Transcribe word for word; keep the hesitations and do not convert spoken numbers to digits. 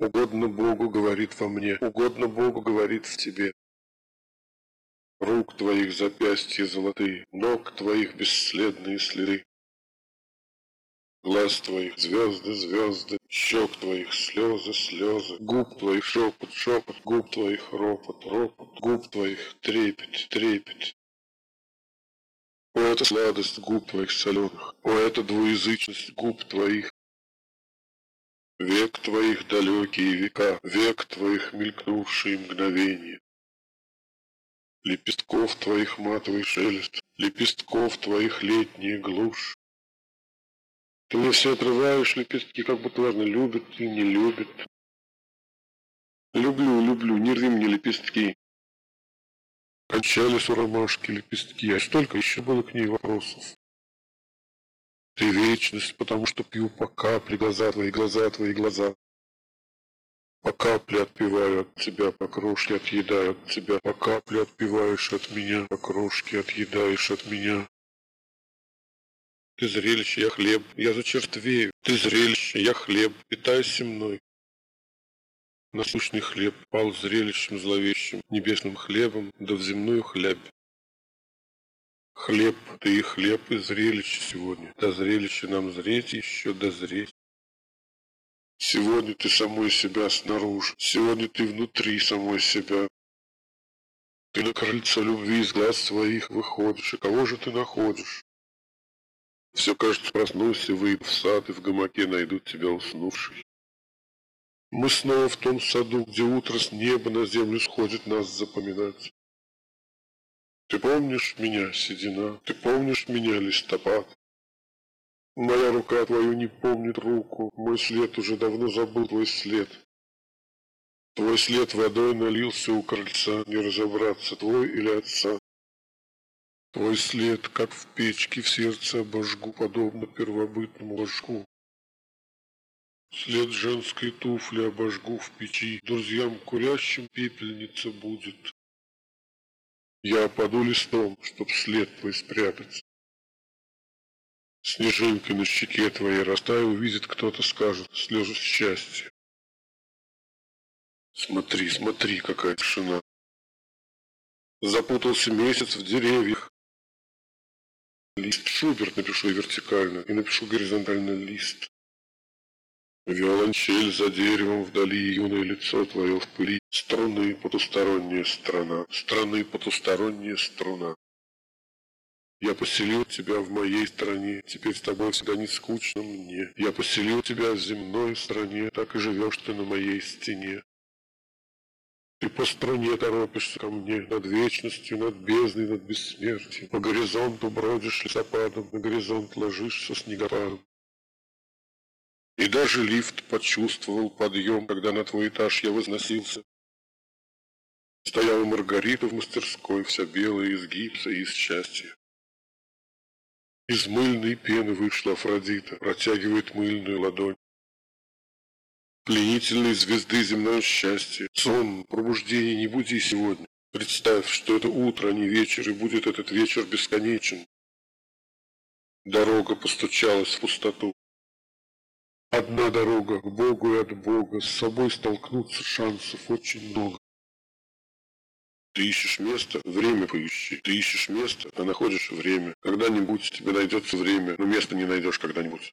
Угодно Богу говорит во мне, угодно Богу говорит в тебе. Рук твоих запястья золотые, ног твоих бесследные следы. Глаз твоих звезды, звезды, щек твоих слезы, слезы, губ твоих шепот, шепот, губ твоих ропот, ропот, губ твоих трепет, трепет. О, это сладость губ твоих соленых, о, это двуязычность губ твоих. Век твоих далекие века, век твоих мелькнувшие мгновения. Лепестков твоих матовый шелест, лепестков твоих летняя глушь. Ты мне все отрываешь лепестки, как будто важно, любит или не любит. Люблю, люблю, не рви мне лепестки. Кончались у ромашки лепестки, а столько еще было к ней вопросов. Ты вечность, потому что пью по капле глаза твои, глаза твои, глаза. По капле отпиваю от тебя, по крошке отъедаю от тебя, по капле отпиваешь от меня, по крошке отъедаешь от меня. Ты зрелище, я хлеб, я зачерствею. Ты зрелище, я хлеб, питайся мной. Насущный хлеб пал зрелищем зловещим, небесным хлебом, да в земную хлябь. Хлеб, ты и хлеб, и зрелище сегодня. До зрелища нам зреть еще дозреть. Сегодня ты самой себя снаружи, сегодня ты внутри самой себя. Ты на крыльцо любви из глаз своих выходишь, и кого же ты находишь? Все, кажется, проснулся, выйду в сад, и в гамаке найдут тебя уснувший. Мы снова в том саду, где утро с неба на землю сходит нас запоминать. Ты помнишь меня, седина? Ты помнишь меня, листопад? Моя рука твою не помнит руку, мой след уже давно забыл твой след. Твой след водой налился у крыльца, не разобраться, твой или отца. Твой след, как в печке, в сердце обожгу, подобно первобытному ложку. След женской туфли обожгу в печи, друзьям курящим пепельница будет. Я опаду листом, чтоб след твой спрятать. Снежинкой на щеке твоей растаю, увидит кто-то, скажет, слезы счастья. Смотри, смотри, какая тишина. Запутался месяц в деревьях. Лист Шуберт напишу вертикально и напишу горизонтально лист. Виолончель за деревом вдали, юное лицо твое в пыли. Струны потусторонняя страна, страны потусторонняя струна. Я поселил тебя в моей стране, теперь с тобой всегда не скучно мне. Я поселил тебя в земной стране, так и живешь ты на моей стене. Ты по струне торопишься ко мне, над вечностью, над бездной, над бессмертием. По горизонту бродишь лесопадом, на горизонт ложишься снегопадом. И даже лифт почувствовал подъем, когда на твой этаж я возносился. Стояла Маргарита в мастерской, вся белая из гипса и из счастья. Из мыльной пены вышла Афродита, протягивает мыльную ладонь. Пленительной звезды земное счастье, сон, пробуждение не буди сегодня. Представь, что это утро, а не вечер, и будет этот вечер бесконечен. Дорога постучалась в пустоту. Одна дорога к Богу и от Бога, с собой столкнуться шансов очень много. Ты ищешь место, время поищи. Ты ищешь место, а находишь время. Когда-нибудь тебе найдется время, но место не найдешь когда-нибудь.